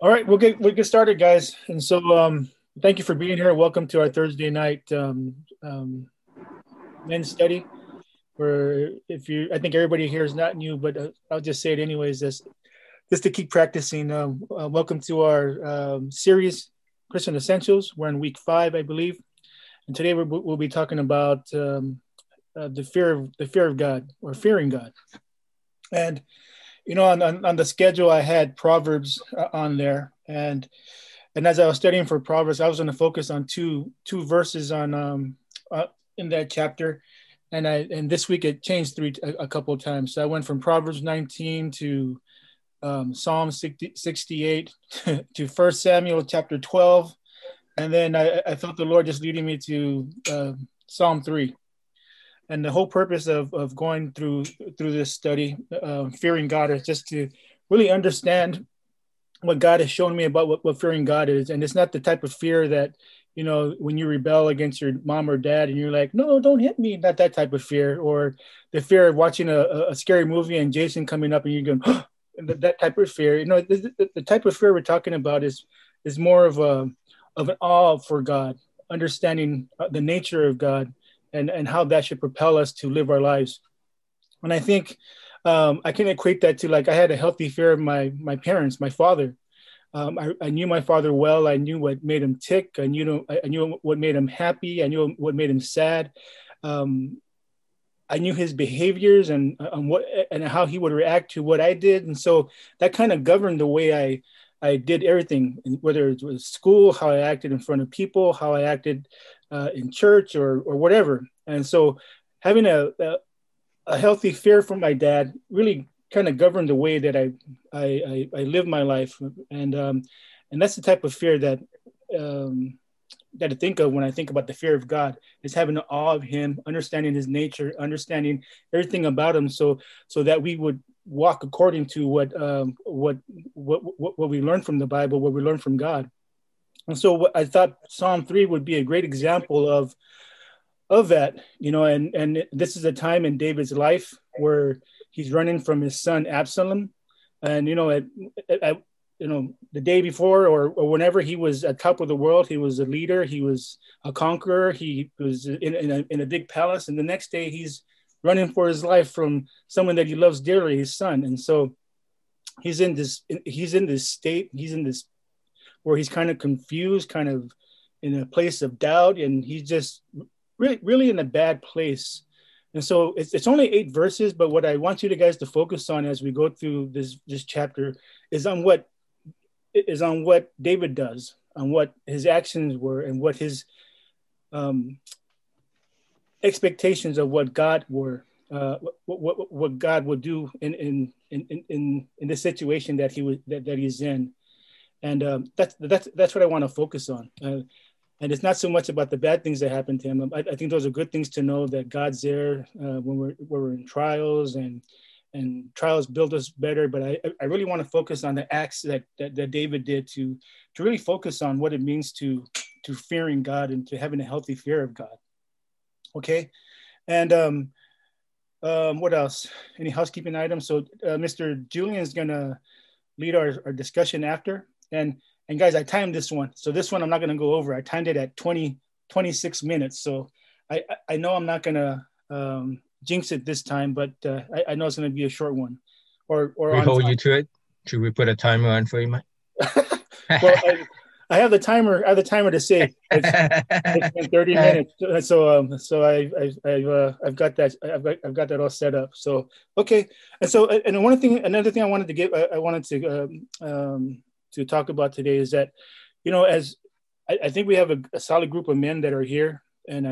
All right, we'll get started, guys. And so, thank you for being here. Welcome to our Thursday night men's study. Where if you, I think everybody here is not new, but I'll just say it anyways. Just to keep practicing. Welcome to our series, Christian Essentials. We're in week 5, I believe, and today we'll be talking about the fear of God, or fearing God. And on the schedule, I had Proverbs on there, and as I was studying for Proverbs, I was going to focus on two verses on in that chapter, and this week it changed a couple of times. So I went from Proverbs 19 to Psalm 68 to First Samuel chapter 12, and then I felt the Lord just leading me to Psalm 3. And the whole purpose of going through this study, fearing God, is just to really understand what God has shown me about what fearing God is. And it's not the type of fear that, when you rebel against your mom or dad and you're like, no, don't hit me. Not that type of fear. Or the fear of watching a scary movie and Jason coming up and you're going, oh, that type of fear. The type of fear we're talking about is more of an awe for God, understanding the nature of God, and how that should propel us to live our lives. And I think I can equate that to, like, I had a healthy fear of my parents, my father. I knew my father well. I knew what made him tick. I knew what made him happy. I knew what made him sad. Um, I knew his behaviors and how he would react to what I did, and so that kind of governed the way I did everything, whether it was school, how I acted in front of people, how I acted in church, or whatever. And so having a healthy fear from my dad really kind of governed the way that I live my life, and that's the type of fear um, that I think of when I think about the fear of God, is having an awe of Him, understanding His nature, understanding everything about Him, so that we would walk according to what we learn from the Bible, what we learn from God. And so I thought Psalm 3 would be a great example of that, and this is a time in David's life where he's running from his son Absalom. And at the day before, or whenever, he was at top of the world. He was a leader, he was a conqueror, he was in a big palace, and the next day he's running for his life from someone that he loves dearly, his son. And so he's in this state, he's in this where he's kind of confused, kind of in a place of doubt, and he's just really, really in a bad place. And so it's only 8 verses, but what I want you guys to focus on as we go through this chapter is on what David does, on what his actions were, and what his um, expectations of what God were, what God would do in the situation that that he's in. And that's what I want to focus on. And it's not so much about the bad things that happen to him. I think those are good things to know, that God's there when we're in trials, and trials build us better. But I really want to focus on the acts that David did to really focus on what it means to fearing God and to having a healthy fear of God. Okay, and what else? Any housekeeping items? So Mr. Julian is gonna lead our discussion after. And guys, I timed this one. So this one I'm not going to go over. I timed it at 26 minutes. So I know I'm not going to jinx it this time, but I know it's going to be a short one, or We on hold time. you to it. Should we put a timer on for you, Mike? Well, I have the timer. I have the timer to say it's been 30 minutes. So I've got that. I've got that all set up. So okay. And another thing I wanted to give. I wanted to talk about today is that, as I think we have a solid group of men that are here,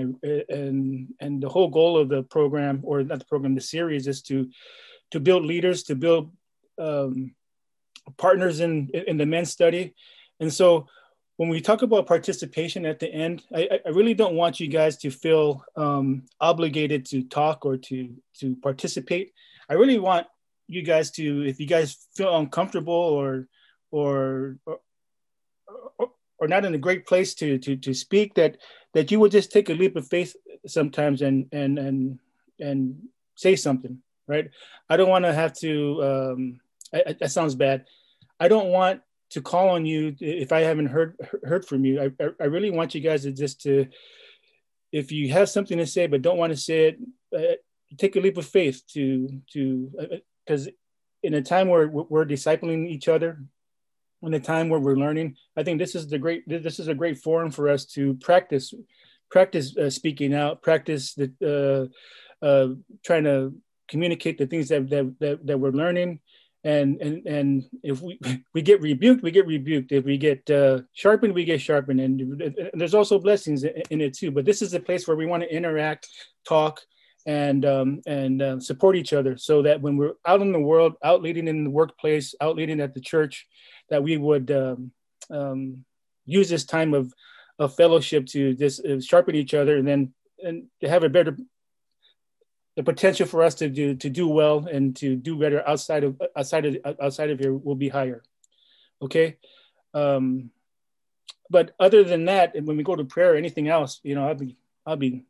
and the whole goal of the program, or not the program, the series, is to build leaders, to build um, partners in the men's study. And so when we talk about participation at the end, I really don't want you guys to feel obligated to talk or to participate. I really want you guys to, if you guys feel uncomfortable, or or not in a great place to speak, that you would just take a leap of faith sometimes, and say something, right? I don't want to have to. That sounds bad. I don't want to call on you if I haven't heard from you. I really want you guys to just to, if you have something to say but don't want to say it, take a leap of faith because in a time where we're discipling each other, in a time where we're learning, I think this is a great forum for us to practice speaking out, practice trying to communicate the things that we're learning. And if we get rebuked, we get rebuked. If we get sharpened, we get sharpened. And there's also blessings in it too. But this is a place where we want to interact, talk, and support each other, so that when we're out in the world, out leading in the workplace, out leading at the church, that we would use this time of fellowship to just sharpen each other, and to have the potential for us to do well and to do better outside of here will be higher. Okay. But other than that, and when we go to prayer or anything else, I'll be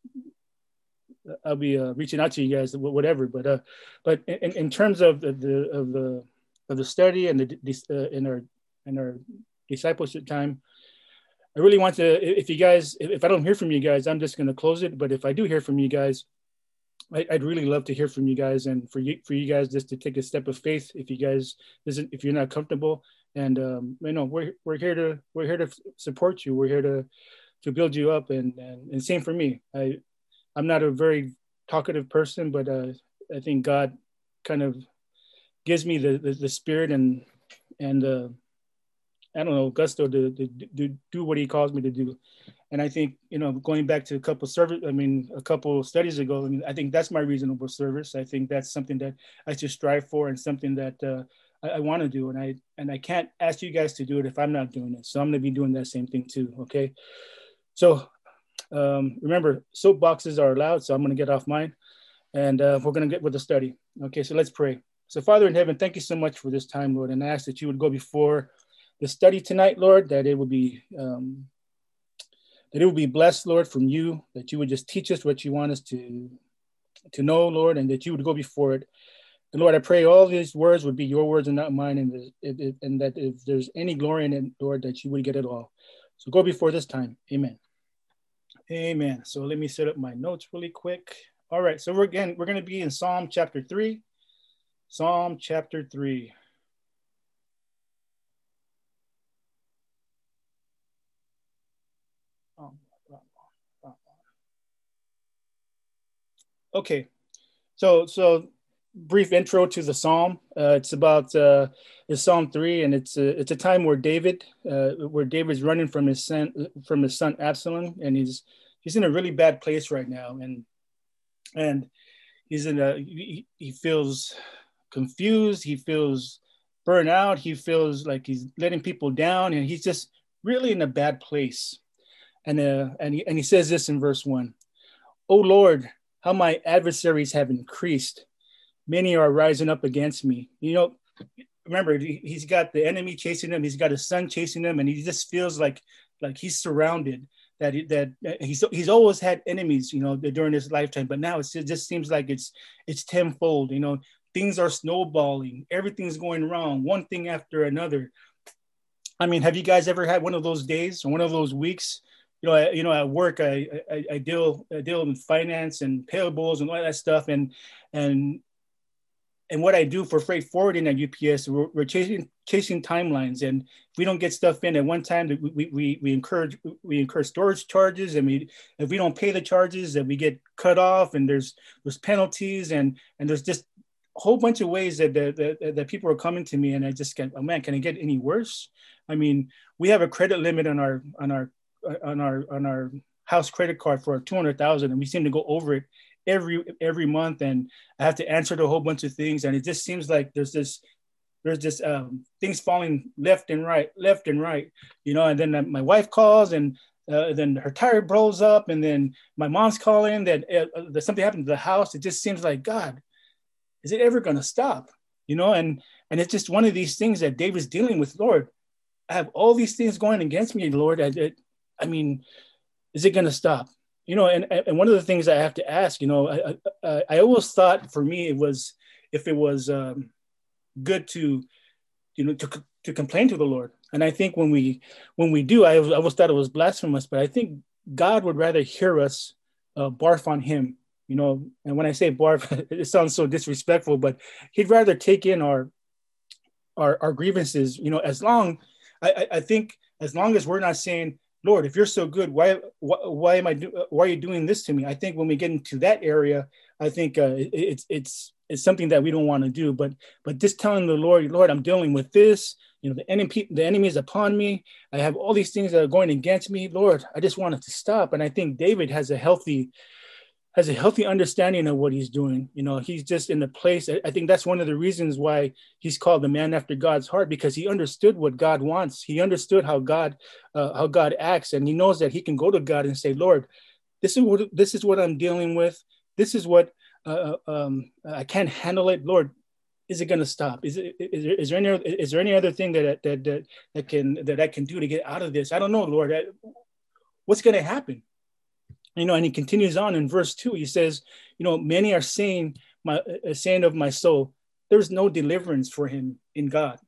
reaching out to you guys, whatever. But in terms of the study and in our discipleship time, I really want to. If I don't hear from you guys, I'm just going to close it. But if I do hear from you guys, I'd really love to hear from you guys, and for you guys just to take a step of faith. If you're not comfortable, and we're here to support you. We're here to build you up, and same for me. I'm not a very talkative person, but I think God kind of gives me the spirit and I don't know, gusto to do what He calls me to do. And I think, going back to a couple studies ago, I think that's my reasonable service. I think that's something that I should strive for, and something that I want to do. And I can't ask you guys to do it if I'm not doing it. So I'm going to be doing that same thing too. Okay. So remember, soapboxes are allowed. So I'm going to get off mine, and we're going to get with the study. Okay. So let's pray. So Father in heaven, thank you so much for this time, Lord. And I ask that you would go before the study tonight, Lord, that it would be blessed, Lord, from you, that you would just teach us what you want us to know, Lord, and that you would go before it. And Lord, I pray all these words would be your words and not mine, and that if there's any glory in it, Lord, that you would get it all. So go before this time. Amen. Amen. So let me set up my notes really quick. All right. So we're going to be in Psalm chapter 3. Psalm chapter 3. Okay, so brief intro to the psalm. It's about it's Psalm 3, and it's a time where David's running from his son Absalom, and he's in a really bad place right now, and he feels confused, he feels burnt out, he feels like he's letting people down, and he's just really in a bad place. And he says this in verse 1: "O Lord, how my adversaries have increased. Many are rising up against me." Remember, he's got the enemy chasing him. He's got his son chasing him, and he just feels like he's surrounded. That he's always had enemies, during his lifetime. But now it just seems like it's tenfold. Things are snowballing. Everything's going wrong. One thing after another. I mean, have you guys ever had one of those days or one of those weeks? At work, I deal in finance and payables and all that stuff, and what I do for freight forwarding at UPS, we're chasing timelines, and if we don't get stuff in at one time, we incur storage charges, and if we don't pay the charges, then we get cut off, and there's penalties, and there's just a whole bunch of ways that people are coming to me, and I just get, oh man, can it get any worse? I mean, we have a credit limit on our house credit card for $200,000, and we seem to go over it every month, and I have to answer to a whole bunch of things, and it just seems like there's this things falling left and right, and then my wife calls, and then her tire blows up, and then my mom's calling that something happened to the house. It just seems like, God, is it ever going to stop? And it's just one of these things that David's dealing with. Lord, I have all these things going against me, Lord. I mean, is it going to stop? And one of the things I have to ask, I always thought for me, if it was good to to complain to the Lord. And I think when we do, I always thought it was blasphemous, but I think God would rather hear us barf on him, and when I say barf, it sounds so disrespectful, but he'd rather take in our grievances, I think as long as we're not saying, Lord, if you're so good, why are you doing this to me? I think when we get into that area, I think it's something that we don't want to do. But just telling the Lord, I'm dealing with this. The enemy is upon me. I have all these things that are going against me. Lord, I just want it to stop. And I think David has a healthy understanding of what he's doing. He's just in the place. I think that's one of the reasons why he's called the man after God's heart, because he understood what God wants. He understood how God acts, and he knows that he can go to God and say, Lord, this is what I'm dealing with. This is what I can't handle it. Lord, is it going to stop? Is there any other thing that I can do to get out of this? I don't know, Lord. What's going to happen? And he continues on in verse 2. He says, many are saying of my soul, there's no deliverance for him in God.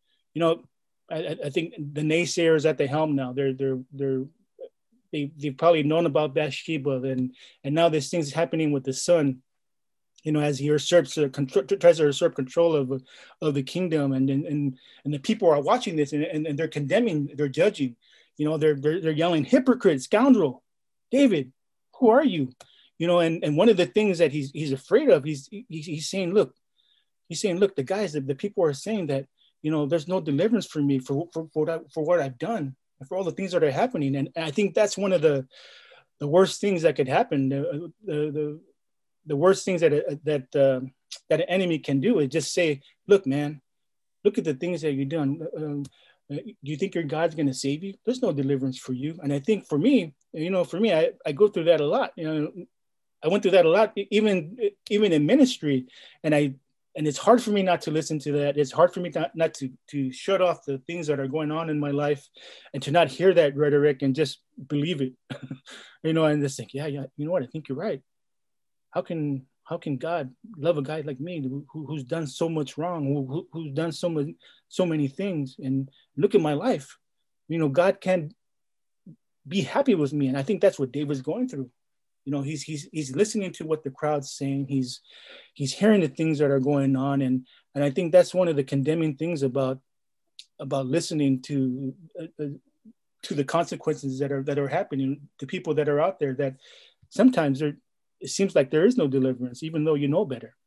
I think the naysayers at the helm now, they've probably known about Bathsheba, and now there's things happening with the son, as he tries to usurp control of the kingdom, and the people are watching this, and they're condemning, they're judging, they're yelling, hypocrite, scoundrel, David, who are you? And one of the things that he's afraid of, he's saying, look, the guys, the people are saying that, there's no deliverance for me for what I've done, and for all the things that are happening. And I think that's one of the worst things that could happen. The worst things that an enemy can do is just say, look, man, look at the things that you've done. Do you think your God's going to save you? There's no deliverance for you. And I think for me, I go through that a lot. I went through that a lot, even in ministry. And it's hard for me not to listen to that. It's hard for me not to shut off the things that are going on in my life, and to not hear that rhetoric and just believe it, and just think, yeah, you know what? I think you're right. How can God love a guy like me who's done so much wrong, who's done so many things, and look at my life. God can be happy with me, and I think that's what David's going through. He's listening to what the crowd's saying. He's hearing the things that are going on, and I think that's one of the condemning things about listening to the consequences that are happening to people that are out there, that sometimes it seems like there is no deliverance, even though you know better.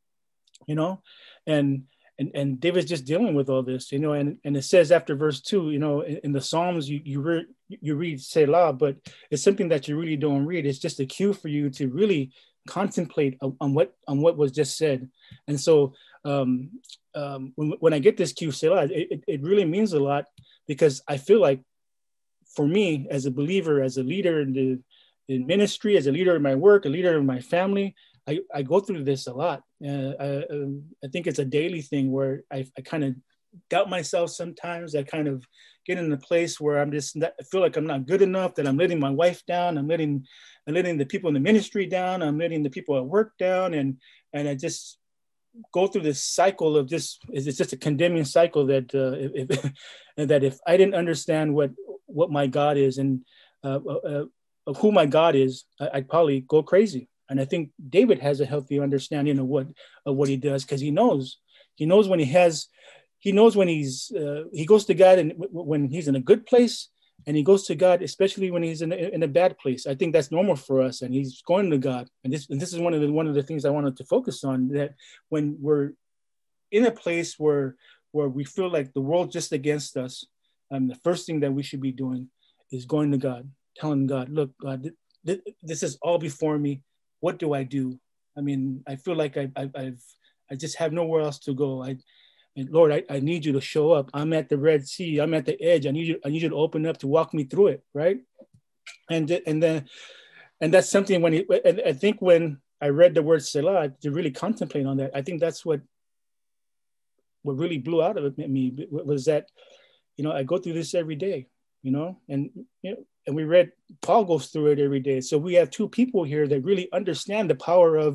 And David's just dealing with all this, and it says after verse 2, in the Psalms, you read Selah, but it's something that you really don't read. It's just a cue for you to really contemplate on what was just said. And so when I get this cue, Selah, it really means a lot, because I feel like for me, as a believer, as a leader in ministry, as a leader in my work, a leader in my family, I go through this a lot. I think it's a daily thing where I kind of doubt myself sometimes. I kind of get in a place where I feel like I'm not good enough, that I'm letting my wife down. I'm letting the people in the ministry down. I'm letting the people at work down. And I just go through this cycle of it's just a condemning cycle that if I didn't understand what my God is, and of who my God is, I'd probably go crazy. And I think David has a healthy understanding of what he does, because he knows when he goes to God, and when he's in a good place, and he goes to God, especially when he's in a bad place. I think that's normal for us, and he's going to God. And this is one of the things I wanted to focus on, that when we're in a place where we feel like the world's just against us, the first thing that we should be doing is going to God, telling God, look, God, this is all before me. What do I do? I mean, I feel like I just have nowhere else to go. Lord, I need you to show up. I'm at the Red Sea. I'm at the edge. I need you to open up to walk me through it, right? And that's something I think when I read the word Selah, to really contemplate on that, I think that's what really blew out of me was that, I go through this every day, and we read Paul goes through it every day. So we have two people here that really understand the power of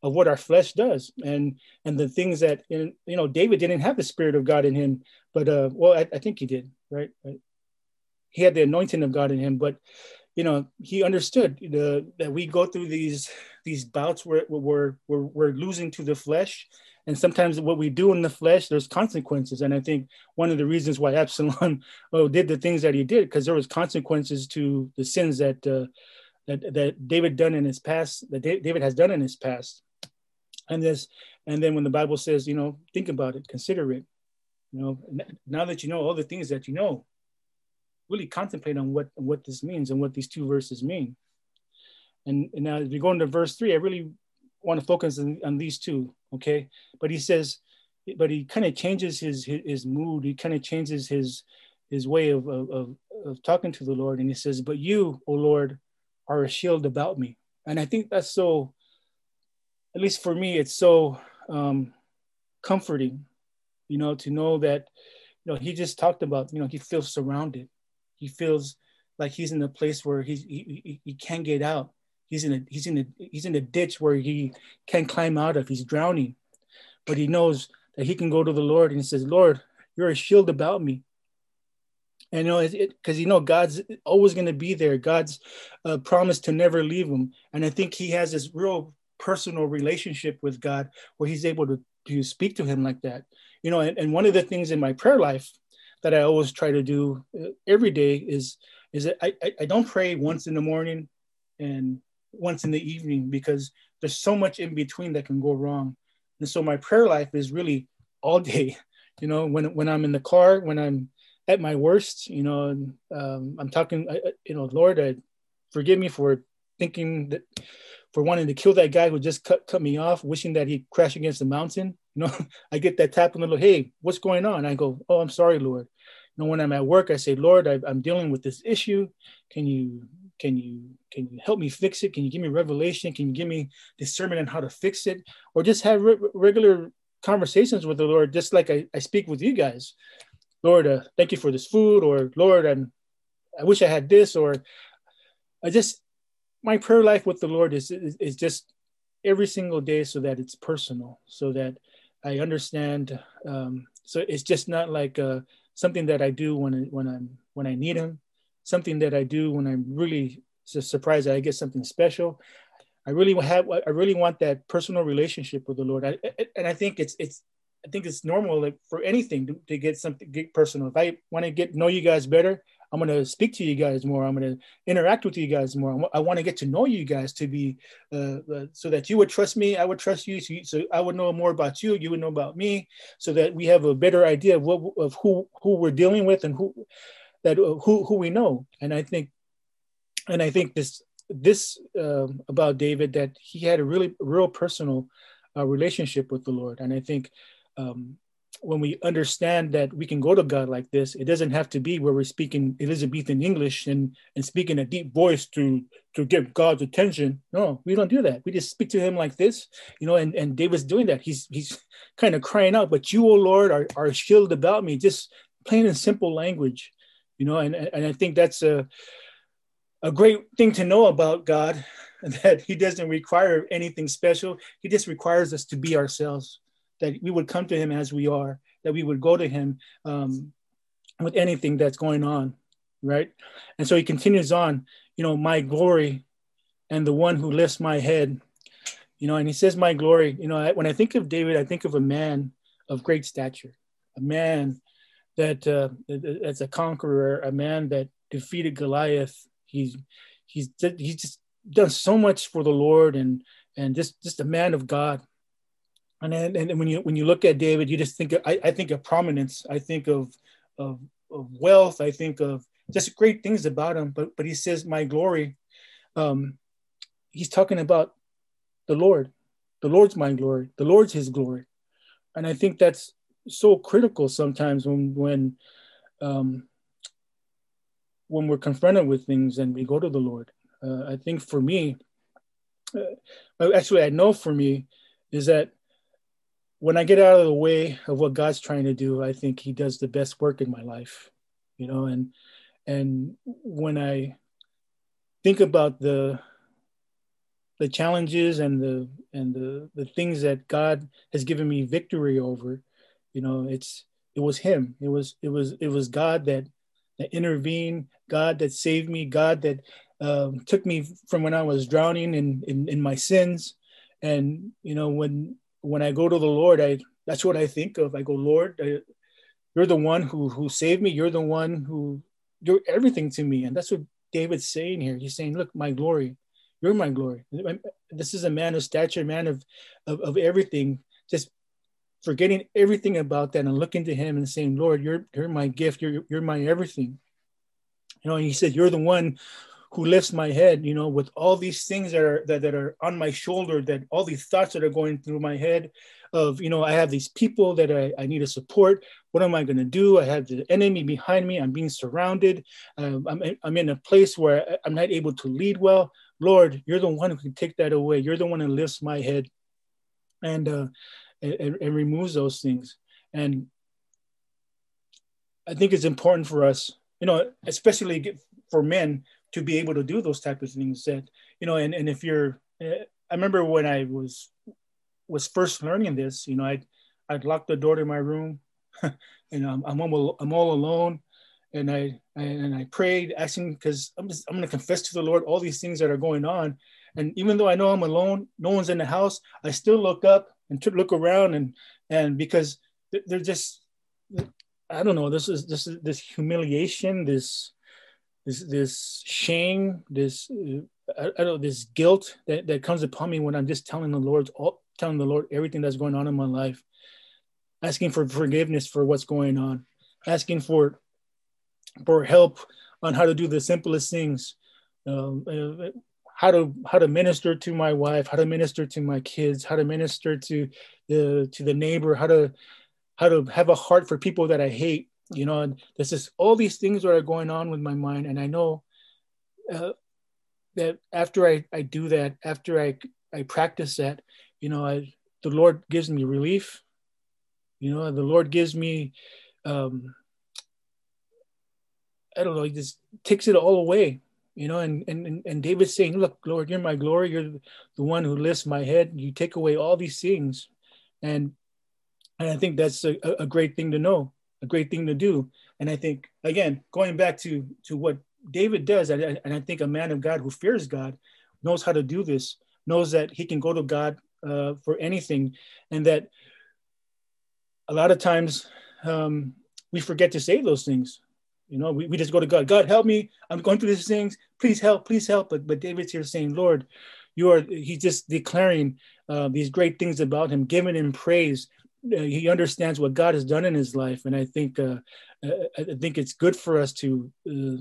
of what our flesh does, and the things that, David didn't have the Spirit of God in him, but well, I think he did, right? He had the anointing of God in him, but he understood that we go through these bouts where we're losing to the flesh, and sometimes what we do in the flesh, there's consequences. And I think one of the reasons why Absalom did the things that he did, because there was consequences to the sins that David done in his past, that David has done in his past. And then when the Bible says, think about it, consider it, now that you know all the things that you know, really contemplate on what this means and what these two verses mean. And now as we go into verse 3, I really want to focus on these two, okay? But he kind of changes his mood. He kind of changes his way of talking to the Lord. And he says, but you, O Lord, are a shield about me. And I think that's so, at least for me, it's so comforting, to know that, he just talked about, he feels surrounded. He feels like he's in a place where he can't get out. He's in a ditch where he can't climb out of. He's drowning, but he knows that he can go to the Lord and he says, Lord, you're a shield about me. And because God's always going to be there. God's promised to never leave him. And I think he has this real personal relationship with God where he's able to speak to him like that. And one of the things in my prayer life that I always try to do every day is that I don't pray once in the morning and once in the evening, because there's so much in between that can go wrong. And so my prayer life is really all day, when I'm in the car, when I'm at my worst, I'm talking, Lord, forgive me for thinking that, for wanting to kill that guy who just cut me off, wishing that he'd crash against the mountain. I get that tap on the Lord, hey, what's going on? I go, oh, I'm sorry, Lord. When I'm at work, I say, Lord, I'm dealing with this issue. Can you help me fix it? Can you give me revelation? Can you give me discernment on how to fix it? Or just have regular conversations with the Lord, just like I speak with you guys. Lord, thank you for this food, or Lord, I wish I had this, or my prayer life with the Lord is just every single day, so that it's personal, so that I understand. So it's just not like something that I do when I need him, something that I do when I'm really surprised that I get something special. I really want that personal relationship with the Lord. And I think it's normal, like, for anything to get personal. If I want to know you guys better, I'm going to speak to you guys more. I'm going to interact with you guys more. I want to get to know you guys to be, so that you would trust me, I would trust you. So I would know more about you, you would know about me, so that we have a better idea of who we're dealing with, and who we know. And I think this about David, that he had a real personal relationship with the Lord. And I think when we understand that we can go to God like this, it doesn't have to be where we're speaking Elizabethan English and speaking a deep voice to get God's attention. No, we don't do that. We just speak to him like this, and David's doing that. He's kind of crying out, but you, O Lord, are a shield about me, just plain and simple language, and I think that's a great thing to know about God, that he doesn't require anything special. He just requires us to be ourselves, that we would come to him as we are, that we would go to him with anything that's going on, right? And so he continues on, my glory and the one who lifts my head, and he says, my glory. When I think of David, I think of a man of great stature, a man that's a conqueror, a man that defeated Goliath. He's just done so much for the Lord, and just a man of God. And when you look at David, you just think I think of prominence. I think of wealth. I think of just great things about him. But he says, my glory. He's talking about the Lord. The Lord's my glory. The Lord's his glory. And I think that's so critical sometimes when we're confronted with things and we go to the Lord. I think for me, actually, I know for me, is that when I get out of the way of what God's trying to do, I think he does the best work in my life, and when I think about the the challenges and the things that God has given me victory over, it was Him. It was God that intervened, God that saved me, God that took me from when I was drowning in my sins. And when I go to the Lord, that's what I think of. I go, Lord, you're the one who saved me. You're everything to me. And that's what David's saying here. He's saying, look, my glory, you're my glory. This is a man of stature, man of everything, just forgetting everything about that and looking to him and saying, Lord, you're my gift. You're my everything. And he said, you're the one who lifts my head, with all these things that are on my shoulder, that all these thoughts that are going through my head of, I have these people that I need to support. What am I going to do? I have the enemy behind me. I'm being surrounded. I'm in a place where I'm not able to lead well. Lord, you're the one who can take that away. You're the one who lifts my head and removes those things. And I think it's important for us, especially for men, to be able to do those type of things that, and if you're, I remember when I was first learning this, I'd lock the door to my room, I'm all alone. And I prayed, asking, because I'm going to confess to the Lord all these things that are going on. And even though I know I'm alone, no one's in the house, I still look up and look around and because they're just, I don't know, this humiliation, this shame, this I don't know, this guilt that comes upon me when I'm just telling the Lord everything that's going on in my life, asking for forgiveness for what's going on, asking for help on how to do the simplest things, how to minister to my wife, how to minister to my kids, how to minister to the neighbor, how to have a heart for people that I hate. And there's just all these things that are going on with my mind. And I know that after I do that, after I practice that, the Lord gives me relief. The Lord gives me, I don't know, He just takes it all away. And David's saying, look, Lord, you're my glory. You're the one who lifts my head. You take away all these things. And I think that's a great thing to know, a great thing to do. And I think, again, going back to what David does, and I think a man of God who fears God knows how to do this, knows that he can go to God for anything. And that a lot of times we forget to say those things. We just go to God. God, help me. I'm going through these things. Please help. Please help. But David's here saying, Lord, he's just declaring these great things about him, giving him praise. He understands what God has done in his life. And I think it's good for us to,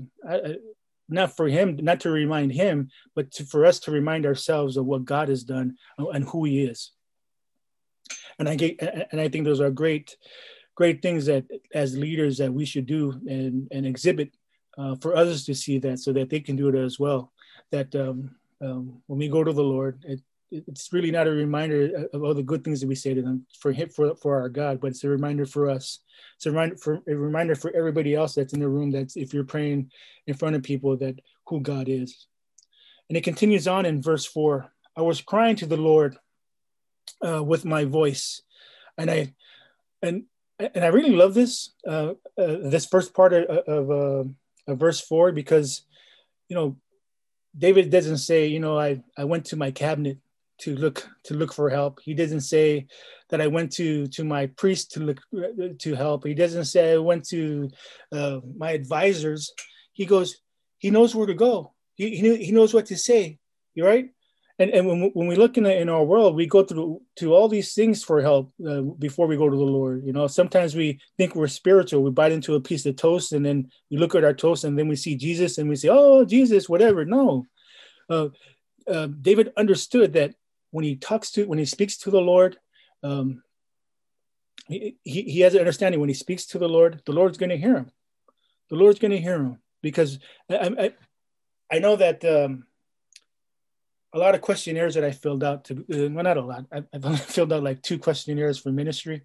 not to remind him, but for us to remind ourselves of what God has done and who he is. And I think those are great things that as leaders that we should do and exhibit for others to see that, so that they can do it as well. That when we go to the Lord, it's really not a reminder of all the good things that we say to them for our God, but it's a reminder for us. It's a reminder for everybody else that's in the room, that's if you're praying in front of people, that who God is. And it continues on in verse 4. I was crying to the Lord with my voice, and I really love this first part of verse 4, because David doesn't say, I went to my cabinet to look for help. He doesn't say that I went to my priest to help. He doesn't say I went to my advisors. He knows where to go. He knows what to say. You're right. And when we look in our world, we go to all these things for help before we go to the Lord. Sometimes we think we're spiritual. We bite into a piece of toast, and then we look at our toast, and then we see Jesus, and we say, "Oh, Jesus, whatever." No, David understood that when he speaks to the Lord, he has an understanding. When he speaks to the Lord's going to hear him. The Lord's going to hear him, because I know that. A lot of questionnaires that I filled out well, not a lot. I've only filled out like 2 questionnaires for ministry.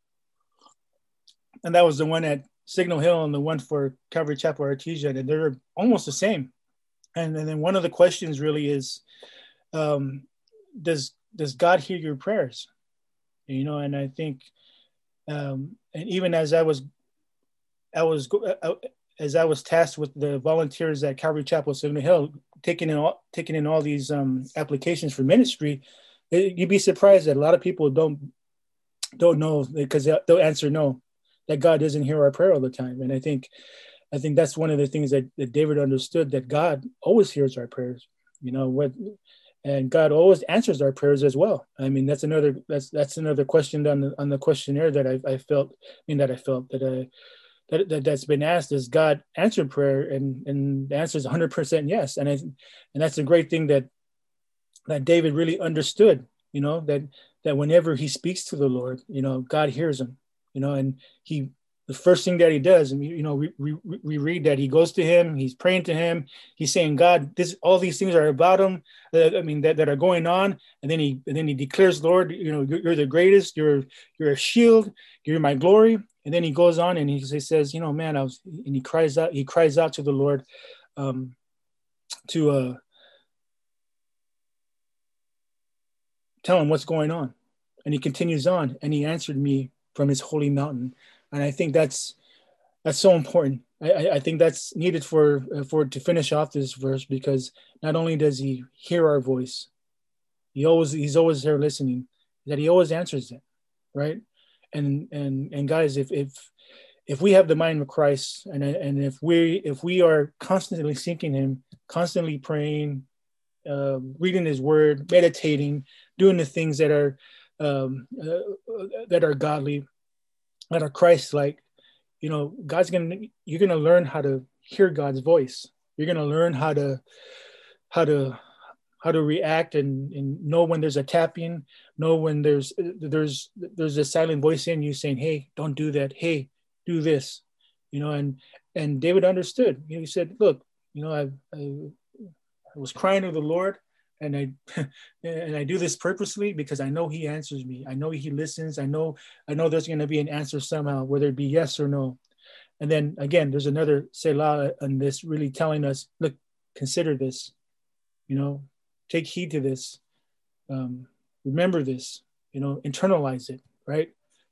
And that was the one at Signal Hill and the one for Calvary Chapel Artesia, and they're almost the same. And then one of the questions really is, um, does God hear your prayers? And I think, and even I was as I was tasked with the volunteers at Calvary Chapel, Signal Hill, taking in all these applications for ministry, you'd be surprised that a lot of people don't know, because they'll answer no, that God doesn't hear our prayer all the time. And I think that's one of the things that David understood, that God always hears our prayers. And God always answers our prayers as well. I mean, that's another question on the questionnaire that I felt that's been asked: does God answer prayer? And the answer is 100% yes. And that's a great thing that David really understood. That whenever he speaks to the Lord, God hears him. And the first thing that he does, we read that he goes to him, he's praying to him, he's saying, God, all these things are about him, that are going on, and then he declares, Lord, you're the greatest, you're a shield, you're my glory. And then he goes on and he says, man, and he cries out to the Lord, to tell him what's going on. And he continues on, and he answered me from his holy mountain. And I think that's so important. I think that's needed for to finish off this verse, because not only does he hear our voice, he's always there listening, that he always answers it, right? And guys, if we have the mind of Christ, and if we are constantly seeking him, constantly praying, reading his word, meditating, doing the things that are godly, that are Christ-like, you're gonna learn how to hear God's voice. You're gonna learn how to react and know when there's a tapping, know when there's a silent voice in you saying, hey, don't do that, hey, do this. And David understood. He said, look, I was crying to the Lord, and I do this purposely because I know he answers me. I know he listens. I know there's going to be an answer somehow, whether it be yes or no. And then again, there's another Selah on this, really telling us, look, consider this, take heed to this, remember this, internalize it, right?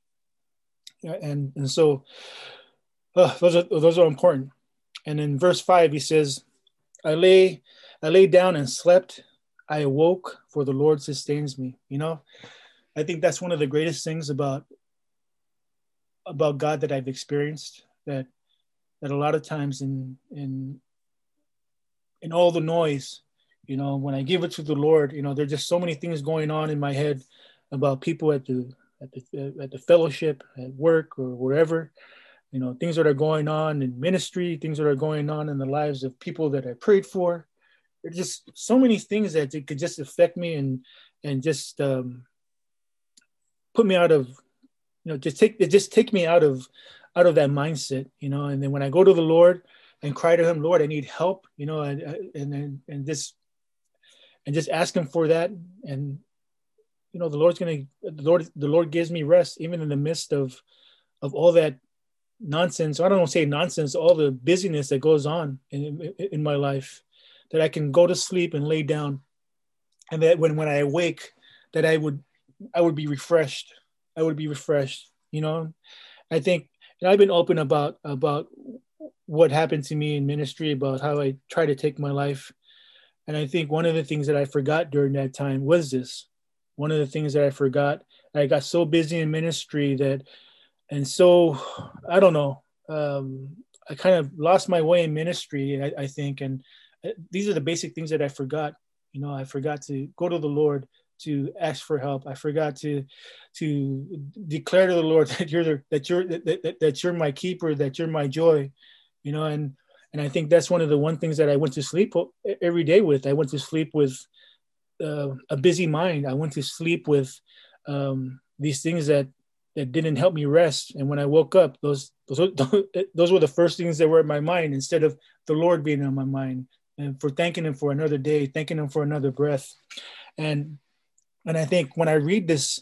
And so those are important. And in verse 5, he says, I lay down and slept. I awoke, for the Lord sustains me. I think that's one of the greatest things about God that I've experienced, that a lot of times in all the noise, when I give it to the Lord, there's just so many things going on in my head about people at the fellowship, at work, or wherever, things that are going on in ministry, things that are going on in the lives of people that I prayed for. There's just so many things that it could just affect me and just put me out of, just take me out of that mindset, and then when I go to the Lord and cry to him, Lord, I need help, and just ask him for that. And, the Lord gives me rest, even in the midst of all that nonsense. I don't want to say nonsense, all the busyness that goes on in my life, that I can go to sleep and lay down, and that when I awake, that I would be refreshed. I would be refreshed. I think, and I've been open about what happened to me in ministry, about how I try to take my life. And I think one of the things that I forgot during that time was this. One of the things that I forgot, I got so busy in ministry and so, I don't know, I kind of lost my way in ministry, I think. And these are the basic things that I forgot. I forgot to go to the Lord to ask for help. I forgot to declare to the Lord that you're my keeper, that you're my joy, and I think that's one of the things that I went to sleep every day with. I went to sleep with a busy mind. I went to sleep with these things that didn't help me rest. And when I woke up, those were the first things that were in my mind, instead of the Lord being on my mind, and for thanking him for another day, thanking him for another breath. And I think when I read this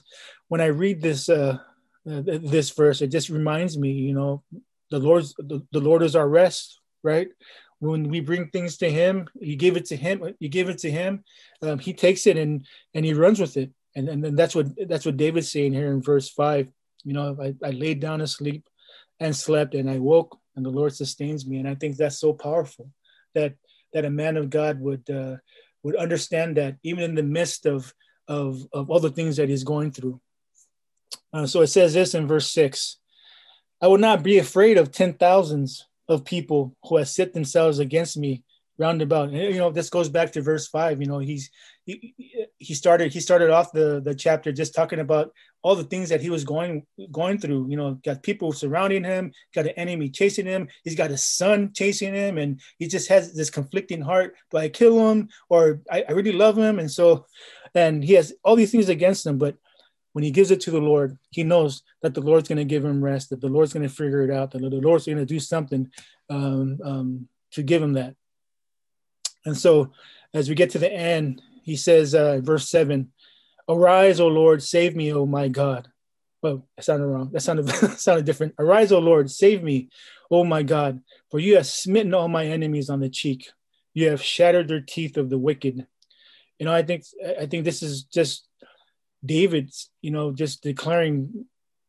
verse, it just reminds me, the Lord is our rest, right? when we bring things to him, you give it to him. You give it to him. He takes it and he runs with it. And that's what David's saying here in verse 5. I laid down to sleep and slept, and I woke, and the Lord sustains me. And I think that's so powerful that a man of God would understand that even in the midst of all the things that he's going through. So it says this in verse 6. I will not be afraid of 10,000s of people who have set themselves against me round about. And, this goes back to verse 5. He started off the chapter just talking about all the things that he was going through. Got people surrounding him, got an enemy chasing him. He's got a son chasing him, and he just has this conflicting heart. Do I kill him, or I really love him? And he has all these things against him, but when he gives it to the Lord, he knows that the Lord's going to give him rest, that the Lord's going to figure it out, that the Lord's going to do something to give him that. And so as we get to the end, he says, verse 7, arise, O Lord, save me, O my God. Well, that sounded wrong. That sounded different. Arise, O Lord, save me, O my God, for you have smitten all my enemies on the cheek. You have shattered their teeth of the wicked. I think this is just David's, just declaring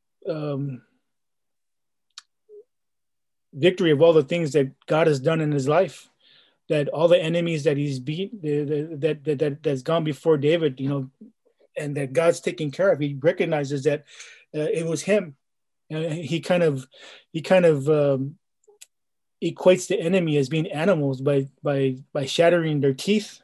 victory of all the things that God has done in his life, that all the enemies that he's beat, that's gone before David, and that God's taking care of. He recognizes that it was him. He kind of equates the enemy as being animals by shattering their teeth,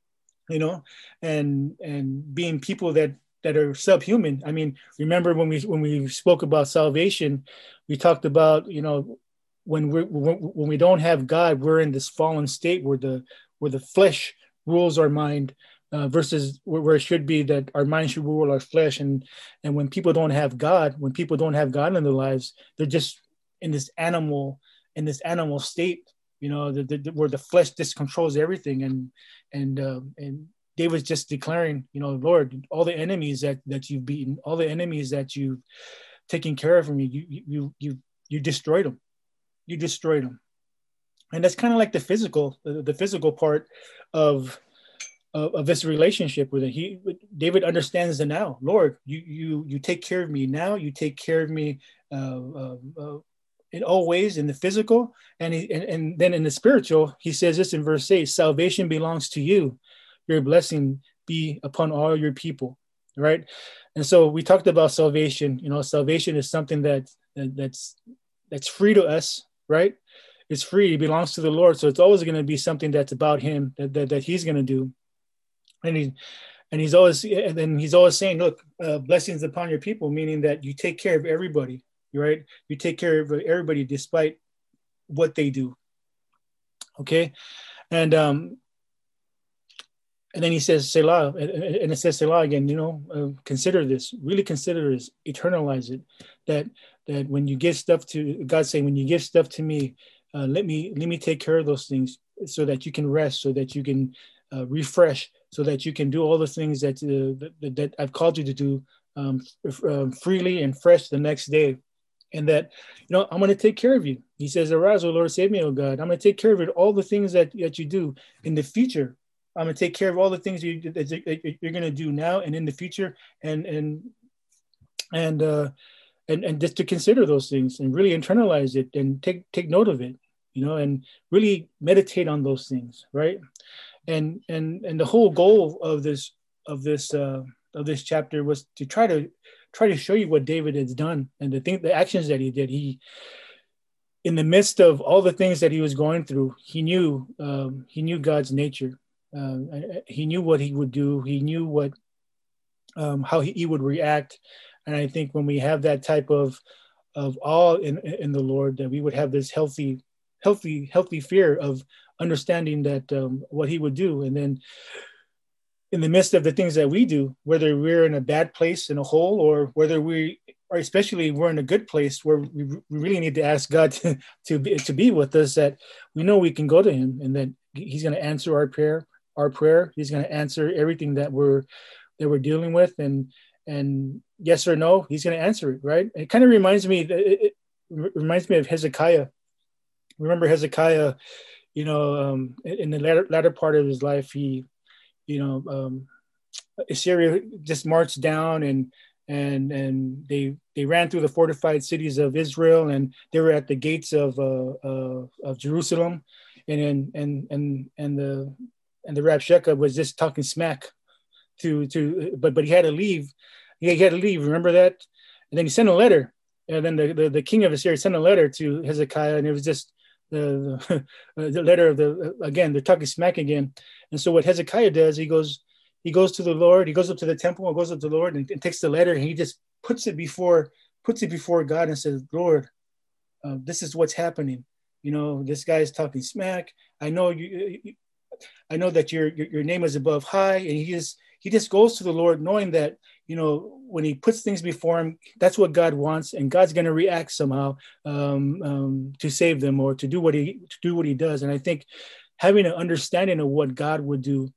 and being people that are subhuman. I mean, remember when we spoke about salvation, we talked about, when we don't have God, we're in this fallen state where the flesh rules our mind, versus where it should be that our mind should rule our flesh. And when people don't have God, in their lives, they're just in this animal state, where the flesh just controls everything. And David's just declaring, Lord, all the enemies that you've beaten, all the enemies that you've taken care of from you destroyed them. You destroyed them. And that's kind of like the physical part of this relationship with it. David understands the now. Lord, you take care of me now. You take care of me in all ways, in the physical, and then in the spiritual. He says this in verse 8: salvation belongs to you. Your blessing be upon all your people. Right. And so we talked about salvation. Salvation is something that's free to us, right? It's free. It belongs to the Lord. So it's always going to be something that's about him, that he's going to do. And he's always saying, look, blessings upon your people, meaning that you take care of everybody, right? You take care of everybody despite what they do. Okay. And then he says, Selah, and it says Selah again, consider this, really consider this, eternalize it, that when you give stuff to, God's saying, when you give stuff to me, let me take care of those things so that you can rest, so that you can refresh, so that you can do all the things that I've called you to do freely and fresh the next day. And that, I'm going to take care of you. He says, arise, O Lord, save me, O God. I'm going to take care of it, all the things that you do in the future. I'm going to take care of all the things you're going to do now and in the future, and just to consider those things and really internalize it and take note of it, and really meditate on those things, right? And the whole goal of this chapter was to try to show you what David has done and the actions that he did. In the midst of all the things that he was going through, he knew God's nature. He knew what he would do. He knew how he would react. And I think when we have that type of awe in the Lord, that we would have this healthy fear of understanding that what he would do. And then in the midst of the things that we do, whether we're in a bad place, in a hole, or whether or especially we're in a good place where we really need to ask God to be with us, that we know we can go to him and that he's going to answer our prayer. He's going to answer everything that we're dealing with, and yes or no, he's going to answer it, right? It kind of reminds me of Hezekiah. Remember Hezekiah, in the latter part of his life, you know, Assyria just marched down and they ran through the fortified cities of Israel, and they were at the gates of Jerusalem, and the Rabshakeh was just talking smack but he had to leave. He had to leave. Remember that? And then he sent a letter, and then the king of Assyria sent a letter to Hezekiah, and it was just the letter of again, they're talking smack again. And so what Hezekiah does, he goes to the Lord, he goes up to the temple and goes up to the Lord and takes the letter, and he just puts it before God and says, Lord, this is what's happening. This guy is talking smack. I know that your name is above high. And he just goes to the Lord knowing that, when he puts things before him, that's what God wants, and God's going to react somehow to save them or to do what he does. And I think having an understanding of what God would do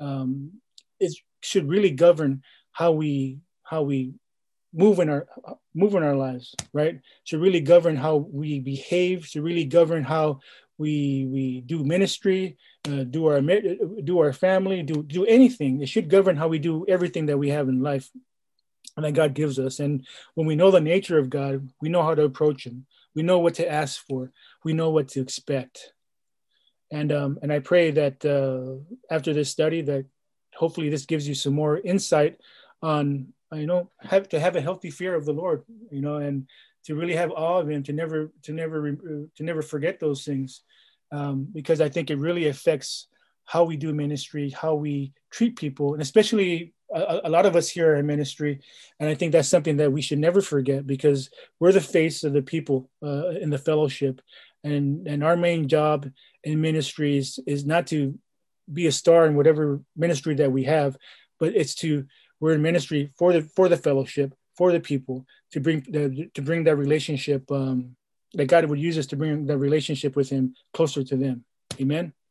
should really govern how we move in our lives, right? Should really govern how we behave. Should really govern how we do ministry, do our family, do anything. It should govern how we do everything that we have in life and that God gives us. And when we know the nature of God, we know how to approach him. We know what to ask for. We know what to expect. And I pray that after this study, that hopefully this gives you some more insight on, have a healthy fear of the Lord, and to really have awe of him, to never forget those things, because I think it really affects how we do ministry, how we treat people, and especially a lot of us here are in ministry. And I think that's something that we should never forget, because we're the face of the people in the fellowship. And our main job in ministries is not to be a star in whatever ministry that we have, but we're in ministry for the fellowship, for the people, to bring that relationship, that God would use us to bring that relationship with him closer to them. Amen.